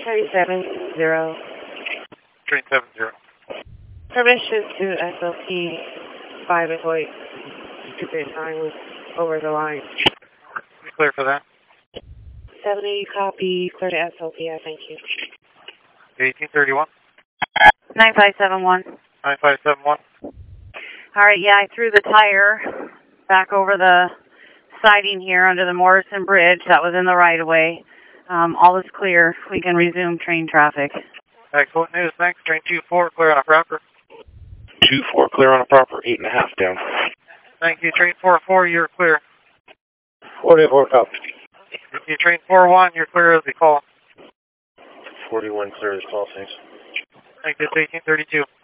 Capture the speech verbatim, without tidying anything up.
train seven zero. Train seven zero. Permission to S L P five and point. Keep it silent over the line. You clear for that? seven eighty copy, clear to S L P, I thank you. eighteen thirty-one. nine five seven one. nine five seven one. All right, yeah, I threw the tire back over the siding here under the Morrison Bridge. That was in the right-of-way. Um, all is clear. We can resume train traffic. Excellent news. Thanks. Train two four, clear on a proper. two four, clear on a proper. eight and a half down. Thank you. Train four four, you're clear. forty-four, copy. Thank you. Train four one, you're clear as the call. forty-one, clear as call, thanks. Thank you. It's eighteen thirty-two.